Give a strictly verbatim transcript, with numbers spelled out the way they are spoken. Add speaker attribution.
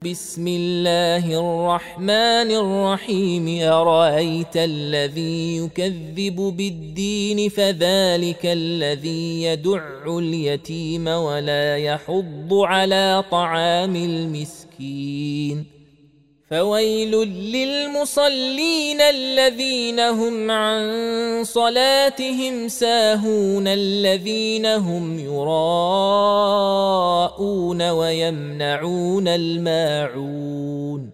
Speaker 1: بسم الله الرحمن الرحيم أرأيت الذي يكذب بالدين فذلك الذي يدع اليتيم ولا يحض على طعام المسكين فويل للمصلين الذين هم عن صلاتهم ساهون الذين هم يراءون ويمنعون الماعون